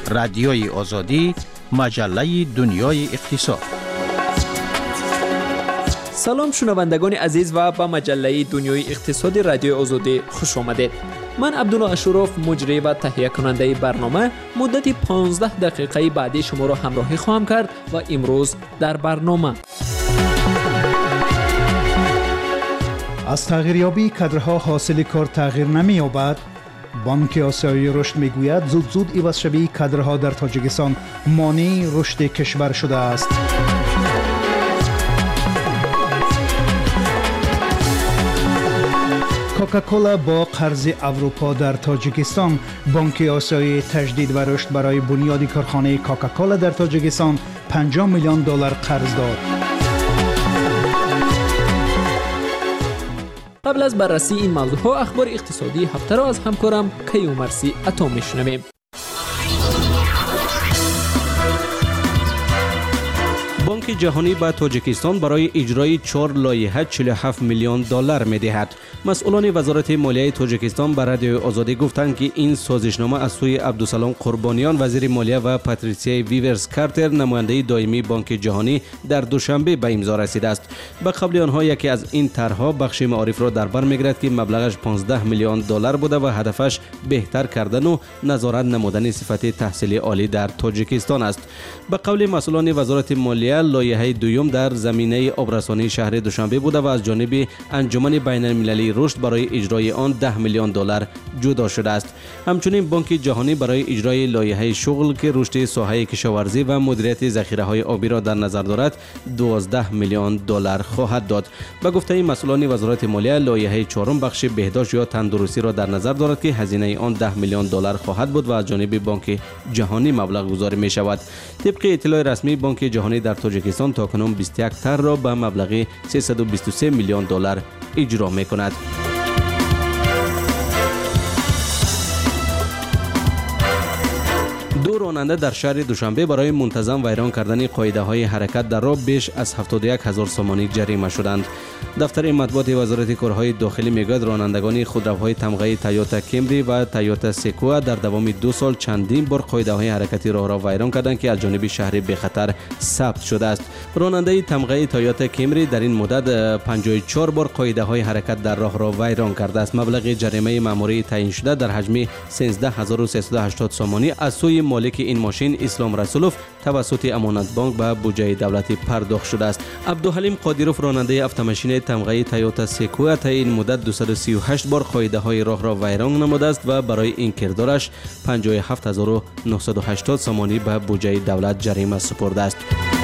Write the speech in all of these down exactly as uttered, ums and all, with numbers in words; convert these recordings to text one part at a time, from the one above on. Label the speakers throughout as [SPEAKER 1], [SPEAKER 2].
[SPEAKER 1] رادیوی آزادی، مجله دنیای اقتصاد.
[SPEAKER 2] سلام شنوندگان عزیز و به مجله دنیای اقتصاد رادیوی آزادی خوش آمدید. من عبدالله اشرف مجری و تهیه کننده برنامه مدت پانزده دقیقه بعدی شما را همراهی خواهم کرد و امروز در برنامه
[SPEAKER 3] از تغییریابی کادرها حاصل کار تغییر نمی‌یابد. بانک آسیایی رشد میگوید زود زود عوض‌شوی کادرها در تاجیکستان مانع رشد کشور شده است. کوکاکولا با قرض اروپا در تاجیکستان. بانک آسیایی تجدید و رشد برای بنیاد کارخانه کوکاکولا در تاجیکستان پنجاه میلیون دلار قرض داد.
[SPEAKER 2] قبل از بررسی این موضوع ها اخبار اقتصادی هفته را از همکارم کیومرثی عطا میشنویم.
[SPEAKER 4] بانک جهانی به تاجیکستان برای اجرای چهار لایحه چهل و هفت میلیون دلار می‌دهد. مسئولان وزارت مالیه تاجیکستان به رادیوی آزادی گفتند که این سازشنامه از سوی عبدالسلام قربانیان وزیر مالیه و پاتریسیا ویورز کارتر نماینده دائمی بانک جهانی در دوشنبه به امضا رسیده است. به قبل آنها یکی از این طرح‌ها بخش معارف را در بر می‌گیرد که مبلغش پانزده میلیون دلار بوده و هدفش بهتر کردن و نظارت نمودن صفت تحصیلی عالی در تاجیکستان است. به قول مسئولان وزارت مالیه لایحه دوم در زمینه آبرسانی شهر دوشنبه بوده و از جانب انجمن بین المللی رشد برای اجرای آن ده میلیون دلار جدا شده است. همچنین بانک جهانی برای اجرای لایحه شغل که رشد ساحه کشاورزی و مدیریت ذخیره‌های آبی را در نظر دارد دوازده میلیون دلار خواهد داد. به گفته مسئولان وزارت مالیه لایحه چهارم بخش بهداشت یا تندرستی را در نظر دارد که هزینه آن ده میلیون دلار خواهد بود و از جانب بانک جهانی مبلغ گذاری می شود. طبق اطلاع رسمی بانک جهانی در تاجیکستان تاکنون بیست و یک طرح را به مبلغ سیصد و بیست و سه میلیون دلار اجرا می کند. دو راننده در شهر دوشنبه برای منتظم ویران کردن قاعده های حرکت در راه بیش از هفتاد و یک هزار سومانی جریمه شدند. دفتر مطبوعات وزارت کارهای داخلی میگوید رانندگان خودروهای تمغه تویوتا کمری و تویوتا سکوئا در دوام دو سال چندین بار قاعده های حرکتی راه را ویران کردند که از جانب شهر به خطر ثبت شده است. راننده تمغه تویوتا کمری در این مدت پنجاه و چهار بار قاعده های حرکت در راه را ویران کرده است. مبلغ جریمه ماموری تعیین شده در حجم سیزده هزار و سیصد و هشتاد سومانی از سوی مالک این ماشین اسلام رسولوف توسط امانت بانک به بودجه دولتی پرداخت شده است. عبدالحلیم قادیروف راننده اتوماشین تمغه تویوتا سکوئا تا این مدت دویست و سی و هشت بار قاعده های راه را ویران نموده است و برای این کردارش پنجاه و هفت هزار و نهصد و هشتاد سومانی به بودجه دولت جریمه سپرده است.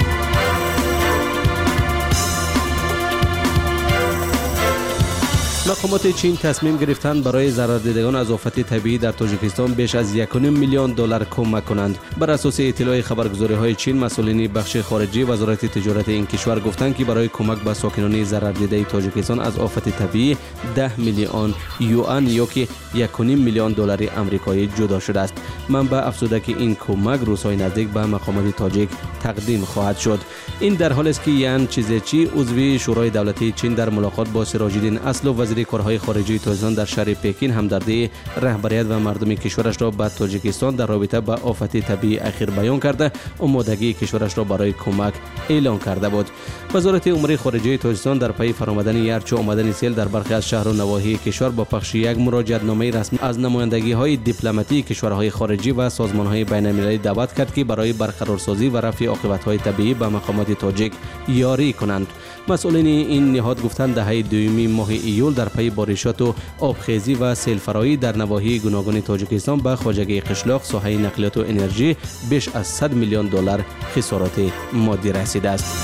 [SPEAKER 4] مقامات چین تصمیم گرفتند برای ضرردیدگان از آفت طبیعی در تاجیکستان بیش از یک و نیم میلیون دلار کمک کنند. بر اساس اطلاع خبرگزاری‌های چین مسئولین بخش خارجی وزارت تجارت این کشور گفتند که برای کمک به ساکنان ضرردیده تاجیکستان از آفت طبیعی ده میلیون یوان یا که یک و نیم میلیون دلار آمریکایی جدا شده است. منبع افزوده که این کمک روزهای نزدیک به مقامات تاجیک تقدیم خواهد شد. این در حالی است که یان چیزچی عضو شورای دولتی چین در ملاقات با سراج‌الدین اصلو وزیر کارهای خارجه تاجیکستان در شهر پکین همدردی رهبریت و مردم کشورش را به تاجیکستان در رابطه با آفت طبیعی اخیر بیان کرده آمادگی کشورش را برای کمک اعلام کرده بود. وزارت امور خارجه تاجیکستان در پی فرآمدن یارچو آمدن سیل در برخی از شهر و نواحی کشور با پخش یک مراجعه‌نامه رسمی از نمایندگی‌های دیپلماتیک کشورهای خارجی و سازمان‌های بین‌المللی دعوت کرد که برای برقرارسازی و رفع عاقبت‌های طبیعی به مقامات تاجیک یاری کنند. مسئولین این نهاد گفتند دهه دوم ماه ایول در پی بارشات و آبخیزی و سیل‌فرایی در نواحی گوناگون تاجیکستان به خواجگی قشلاق ساحه نقلیات و انرژی بیش از صد میلیون دلار خسارات مادی رسیده است.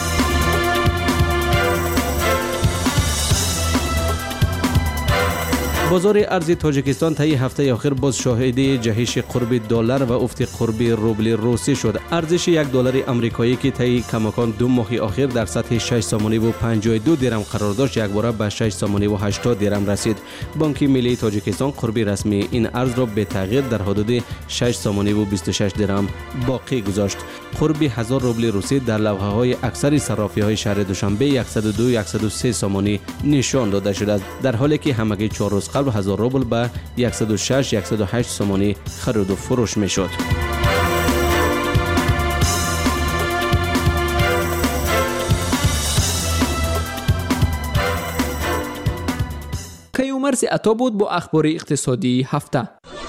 [SPEAKER 4] بازار ارز تاجیکستان طی هفته اخیر باز شاهد جهش قرب دلار و افت قرب روبل روسی شد. ارزش یک دلار آمریکایی که طی کماکان دو ماه اخیر در سطح شش سومانی و پنجاه و دو درم قرار داشت یک باره به شش سومانی و هشتاد درم رسید. بانک ملی تاجیکستان قرب رسمی این ارز را به تغییر در حدود شش سومانی و بیست و شش درم باقی گذاشت. قرب هزار روبل روسی در لوحه های اکثر صرافی های شهر دوشنبه صد و دو صد و سه سومانی نشان داده شده است، در حالی که همگی چهار روز قبل هزار روبل به صد و شش صد و هشت سومانی خرید و فروش می شد.
[SPEAKER 2] کیومرث عطا بود با اخبار اقتصادی هفته.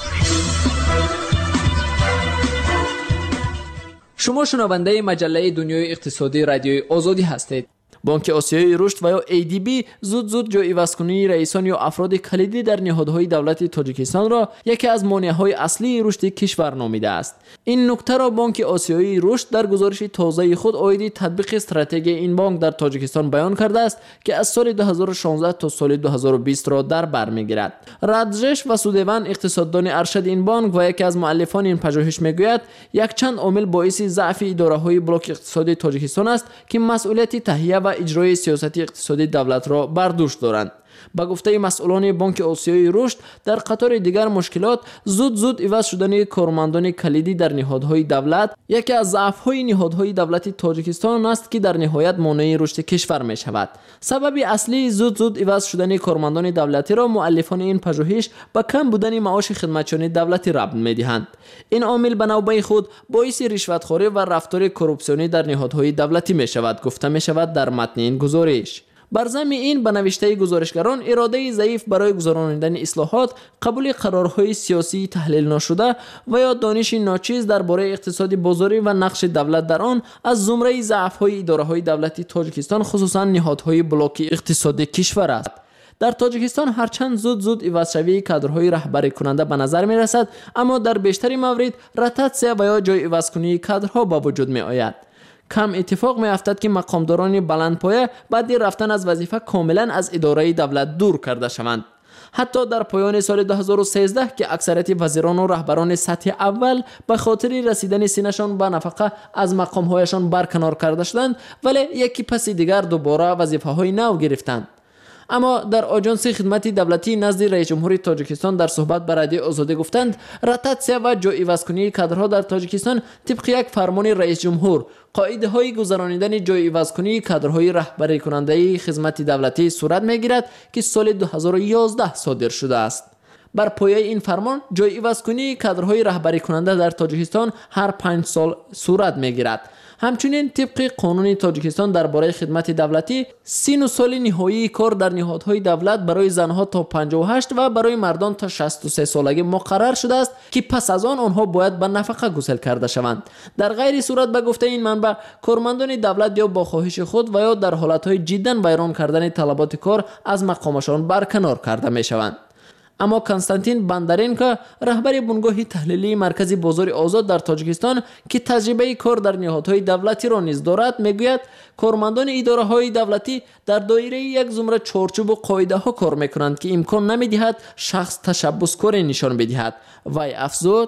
[SPEAKER 2] شما شنونده مجله دنیای اقتصادی رادیوی آزادی هستید. بانک آسیای رشد و یا ای دی بی زود زود جای عوض کنی رئیسان یا افراد کلیدی در نهادهای دولتی تاجیکستان را یکی از مانع‌های اصلی رشد کشور نامیده است. این نکته را بانک آسیای رشد در گزارش تازه خود عاید تطبیق استراتژی این بانک در تاجیکستان بیان کرده است که از سال دو هزار و شانزده تا سال دو هزار و بیست را در بر می‌گیرد. رادژش وسودوان اقتصاددان ارشد این بانک و یکی از مؤلفان این پژوهش میگوید یک چند عامل باعث ضعف اداره‌های بلوک اقتصادی تاجیکستان است که مسئولیت تهیه و اجرای سیاست اقتصادی دولت را بر دوش دارند. با گفته مسئولان بانک آسیای رشد در قطار دیگر مشکلات زود زود عوض شدن کارمندان کلیدی در نهادهای دولت یکی از ضعف‌های نهادهای دولتی تاجیکستان است که در نهایت مانع رشد کشور می شود. سبب اصلی زود زود عوض شدن کارمندان دولتی را مؤلفان این پژوهش با کم بودن معاش خدمتچیان دولتی ربط می‌دهند. این عامل به نوبه خود باعث رشوتخواری و رفتار کورپسیونی در نهادهای دولتی می شود گفته می شود در متن این گزارش. بر ضمن این به نوشته گزارشگران اراده ضعیف برای گذراندن اصلاحات، قبول قرارهای سیاسی تحلیل نشده و یا دانش ناچیز درباره اقتصاد بازاری و نقش دولت در آن از زمره ضعف‌های اداره‌های دولتی تاجیکستان خصوصا نهادهای بلوک اقتصادی کشور است. در تاجیکستان هرچند زود زود عوض شوی کادرهای رهبری کننده به نظر می رسد، اما در بیشتر موارد روتاسیون و یا جای عوض کنی کادرها به وجود می آید. کم اتفاق می افتد که مقامداران بلندپایه بعد رفتن از وظیفه کاملا از اداره دولت دور کرده شوند. حتی در پایان سال دو هزار و سیزده که اکثریت وزیران و رهبران سطح اول به خاطر رسیدن سینشان به نفقه از مقامهایشان برکنار کرده شدند، ولی یکی پس دیگر دوباره وظیفه های نو گرفتند. اما در آژانس خدمت دولتی نزد رئیس جمهور تاجیکستان در صحبت با رادیو آزادی گفتند روتاسیون و جای عوض کنی کادرها در تاجیکستان طبق یک فرمان رئیس جمهور قاعده های گذراندن جای عوض کنی کادرهای رهبری کننده خدمت دولتی صورت میگیرد که سال دو هزار و یازده صادر شده است. بر پایه این فرمان جای عوض کنی کادرهای رهبری کننده در تاجیکستان هر پنج سال صورت میگیرد. همچنین طبق قانون تاجیکستان درباره خدمت دولتی سین و سال نهایی کار در نهادهای دولت برای زنها تا پنجاه و هشت و برای مردان تا شصت و سه سالگی مقرر شده است که پس از آن آنها باید به نفقه گسل کرده شوند. در غیر صورت به گفته این منبع کارمندان دولت یا با خواهش خود و یا در حالتهای جدا ویران کردن طلبات کار از مقامشان برکنار کرده می شوند. اما کنستانتین بندرینکا رهبر بنگاه تحلیلی مرکز بازار آزاد در تاجیکستان که تجربه کار در نهادهای دولتی را نیز دارد میگوید کارمندان اداره های دولتی در دایره یک زمره چارچوب و قاعده ها کار میکنند که امکان نمیدهد شخص تشبث کاری نشان بدهد. وی افزود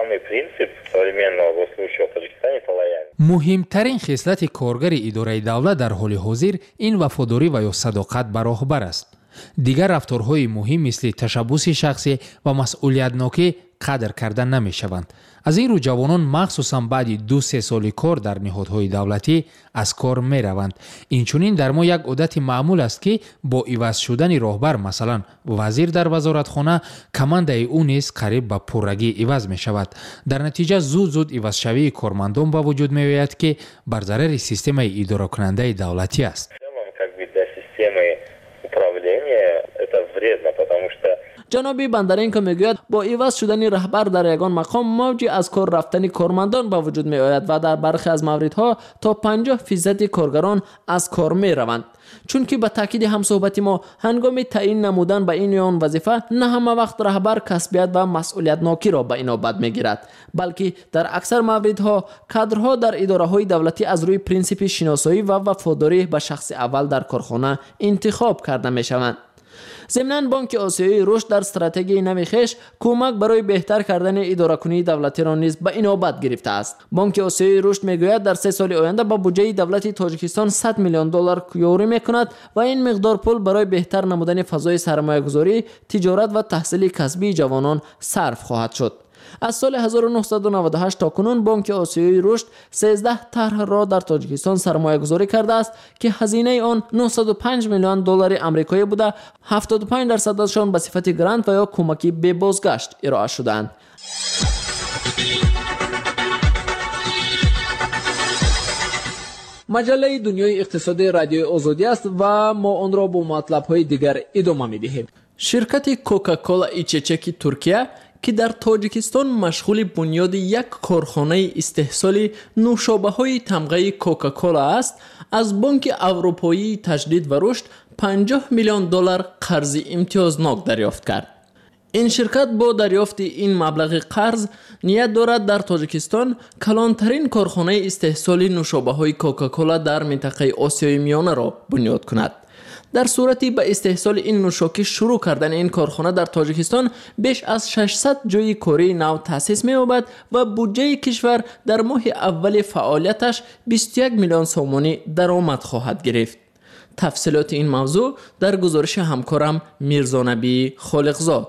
[SPEAKER 5] مهمترین خصلت کارگر اداره دولت در حال حاضر این وفاداری و یا صداقت به راهبر است. دیگر رفتارهای مهم مثل تشبث شخصی و مسئولیتناکی قدر کردن نمی شوند. از این رو جوانان مخصوصا بعد دو سه سال کار در نهادهای دولتی از کار می روند. اینچنین در ما یک عادت معمول است که با عوض شدن راهبر مثلا وزیر در وزارتخانه کمانده او نیز قریب به پررگی عوض می شود. در نتیجه زود زود عوض شوی کارمندان به وجود می آید که بر ضرر سیستم اداره کننده دولتی است.
[SPEAKER 2] جنابی بندرینکا میگوید با عوض شدن رهبر در یگان مقام موجی از کار رفتن کارمندان به وجود می آید و در برخی از موردها تا پنجاه فیصد کارگران از کار می روند. چون که به تاکید همصحبت ما هنگام تعیین نمودن به این یا آن وظیفه نه همه وقت رهبر کسبیت و مسئولیت ناکی را به اینابت می گیرد، بلکه در اکثر موردها کادرها در اداره های دولتی از روی پرینسیپ شناسایی و وفاداری به شخص اول در کارخانه انتخاب کرده می شوند. ضمناً بانک آسیای رشد در استراتژی نو خویش کمک برای بهتر کردن اداره کنی دولتی را نیز به اینابت گرفته است. بانک آسیای رشد میگوید در سه سال آینده با بودجه دولتی تاجیکستان صد میلیون دلار یاری میکند و این مقدار پول برای بهتر نمودن فضای سرمایه گذاری، تجارت و تحصیل کسبی جوانان صرف خواهد شد. از سال هزار و نهصد و نود و هشت تا کنون بانک آسیای رشد سیزده طرح را در تاجیکستان سرمایه گذاری کرده است که هزینه آن نهصد و پنج میلیون دلار آمریکایی بوده. هفتاد و پنج درصدشان به صفت گرانت و یا کمکی به بازگشت ارائه شدند. مجله دنیای اقتصادی رادیو آزادی است و ما آن را با مطلب‌های دیگر ادامه می‌دهیم. شرکت کوکاکولا ایچچکی ترکیه که در تاجیکستان مشغول بنیاد یک کارخانه استحصال نوشابه‌های تمغه کوکاکولا است، از بانک اروپایی تجدید و رشد پنجاه میلیون دلار قرض امتیازناک دریافت کرد. این شرکت با دریافت این مبلغ قرض نیت دارد در تاجیکستان کلانترین کارخانه استحصال نوشابه‌های کوکاکولا در منطقه آسیای میانه را بنیاد کند. در صورتی به استحصال این نوشاکی شروع کردن این کارخانه در تاجیکستان بیش از ششصد جای کاری نو تأسیس می‌یابد و بودجه کشور در ماه اول فعالیتش بیست و یک میلیون سومانی درآمد خواهد گرفت. تفصیلات این موضوع در گزارش همکارم میرزانبی خالقزاد.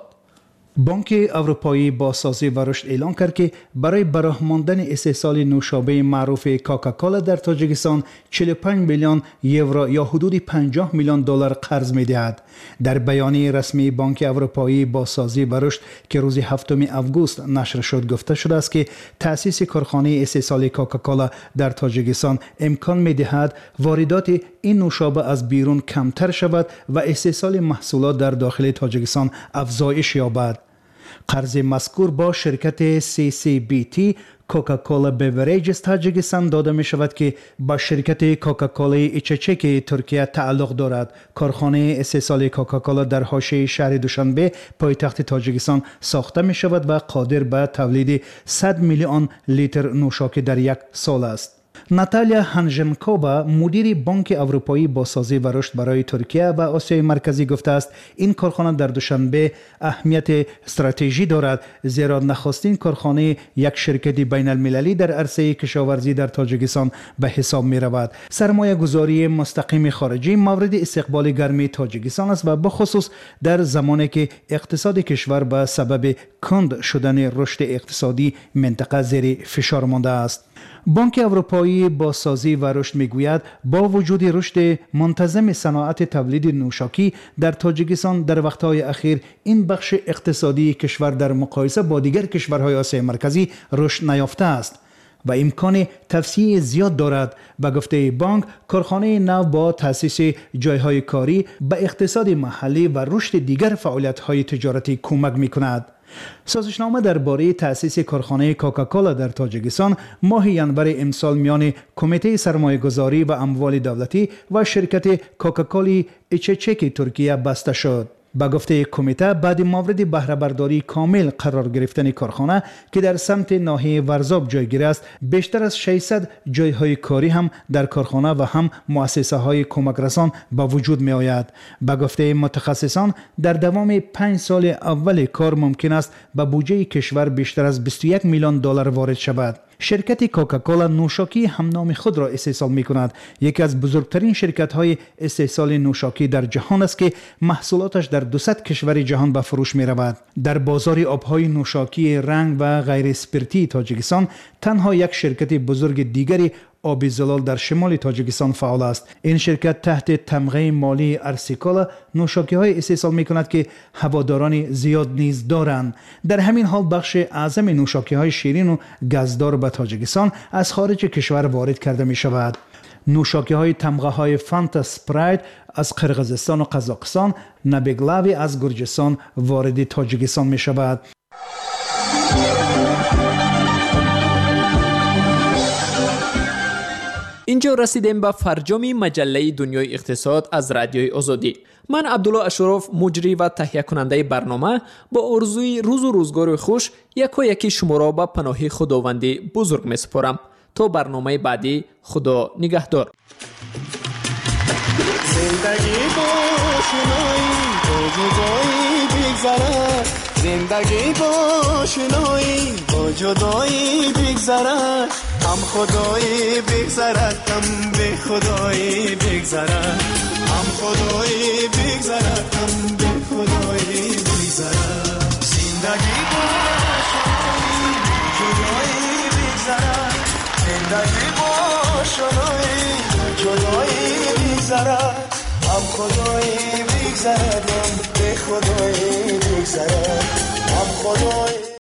[SPEAKER 3] بانک اروپایی بازسازی و رشد اعلام کرد که برای برآمدن استحصال نوشابه معروف کوکاکولا در تاجیکستان چهل و پنج میلیون یورو یا حدود پنجاه میلیون دلار قرض می‌دهد. در بیانیه رسمی بانک اروپایی بازسازی و رشد که روز هفتم آگوست نشر شد گفته شده است که تأسیس کارخانه استحصال کوکاکولا در تاجیکستان امکان می‌دهد واردات این نوشابه از بیرون کمتر شود و استحصال محصولات در داخل تاجیکستان افزایش یابد. قرض مذکور با شرکت سی سی بی تی کوکاکولا بیوریجز تاجیکستان داده می شود که با شرکت کوکاکولا ایچچکی ترکیه تعلق دارد. کارخانه استحصال کوکاکولا در حاشیه شهر دوشنبه پایتخت تاجیکستان ساخته می شود و قادر به تولید صد میلیون لیتر نوشاکی در یک سال است. ناتالیا هانژنکووا مدیر بانک اروپایی بازسازی و رشد برای ترکیه و آسیای مرکزی گفته است این کارخانه در دوشنبه اهمیت استراتژی دارد، زیرا نخستین کارخانه یک شرکت بین المللی در عرصه کشاورزی در تاجیکستان به حساب می رود. سرمایه گذاری مستقیم خارجی مورد استقبال گرمی تاجیکستان است و بخصوص در زمانی که اقتصاد کشور به سبب کند شدن رشد اقتصادی منطقه زیر فشار مانده است. بانک اروپایی بازسازی و رشد میگوید با وجود رشد منتظم صنعت تولید نوشاکی در تاجیکستان در وقتهای اخیر این بخش اقتصادی کشور در مقایسه با دیگر کشورهای آسیای مرکزی رشد نیافته است و امکان توسعه زیاد دارد. به گفته بانک کارخانه نو با تأسیس جایهای کاری به اقتصاد محلی و رشد دیگر فعالیت‌های تجارتی کمک می‌کند. سازشنامه درباره تأسیس کارخانه کوکاکولا در تاجیکستان ماه ینور امسال میان کمیته سرمایه‌گذاری و اموال دولتی و شرکت کوکاکولا ایچچکی ترکیه بسته شد. با گفته کمیته بعد مورد بهره برداری کامل قرار گرفتن کارخانه که در سمت ناحیه ورزاب جایگیر است، بیشتر از ششصد جایهای کاری هم در کارخانه و هم مؤسسه های کمک رسان به وجود می آید. با گفته متخصصان در دوام پنج سال اول کار ممکن است به بودجه کشور بیشتر از بیست و یک میلیون دلار وارد شود. شرکت کوکاکولا نوشاکی همنام خود را استحصال می کند. یکی از بزرگترین شرکت های استحصال نوشاکی در جهان است که محصولاتش در دویست کشور جهان به فروش می رود. در بازار آبهای نوشاکی رنگ و غیر اسپرتی تاجیکستان تنها یک شرکت بزرگ دیگری آب زلال در شمال تاجیکستان فعال است. این شرکت تحت تمغه مالی ارسیکولا نوشاکی های استحصال می کند که هواداران زیاد نیز دارند. در همین حال بخش اعظم نوشاکی های شیرین و گازدار به تاجیکستان از خارج کشور وارد کرده می شود. نوشاکی های تمغه های فانتا اسپرایت از قرقیزستان و قزاقستان، نبیگلاوی از گرجستان وارد تاجیکستان می شود.
[SPEAKER 2] اینجا رسیدیم به فرجام مجله دنیای اقتصاد از رادیوی آزادی. من عبدالله اشرف مجری و تهیه کننده برنامه با آرزوی روز و روزگار خوش یکا یکی شما را به پناه خداوندی بزرگ می سپارم. تا برنامه بعدی، خدا نگهدار.
[SPEAKER 6] زندگی باشنایی با جدایی بگذرد، زندگی باشنایی با جدایی بگذرد، هم خدایی بگذرد هم به خدایی بگذرد، هم خدایی بگذرد هم به خدایی بگذرد. زندگی باشنایی جدایی بگذرد، زندگی باشنایی جدایی بگذرد، هم خدایی بگذرد هم به خدایی بگذرد، هم خدایی